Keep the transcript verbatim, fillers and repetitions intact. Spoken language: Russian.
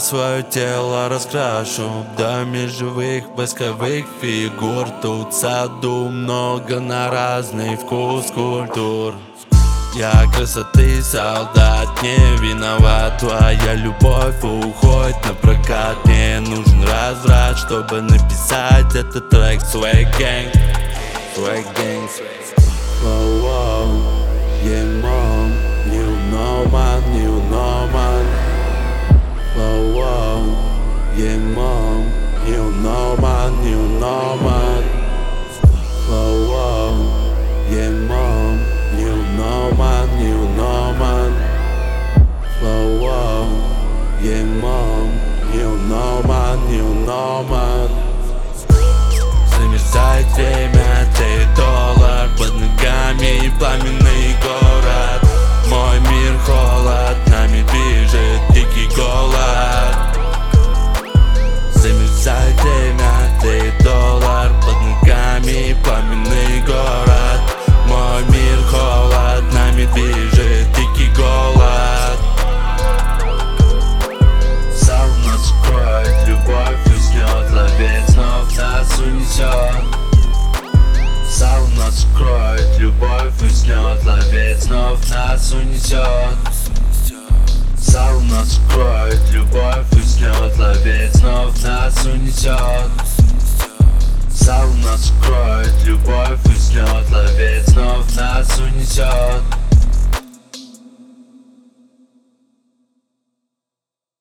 свое тело раскрашу до межевых восковых фигур. Тут в саду много на разный вкус культур. Я красоты солдат, не виноват. Твоя любовь уходит на прокат. Мне нужен разврат, чтобы написать этот трек. Swag Gang, Swag Gang. Wow, wow, yeah, mom, you know man, you know man. Wow, wow, yeah, mom, you know man, you know man. Wow, wow, yeah, mom, you know man, you know man. Wow, wow, yeah, mom, you know man, you know man. Замерзает время, ты доллар под ногами, пламенный город. Мой мир холод, нами движет дикий голод. Замерзает время, ты доллар под ногами, пламенный город. Мой мир холод, нами движет дикий голод. Сауна нас укроет, любовь уснет, ловец снов нас унесет. Сауна нас укроет, любовь уснет, ловец снов нас унесет. Сауна нас укроет, любовь уснет.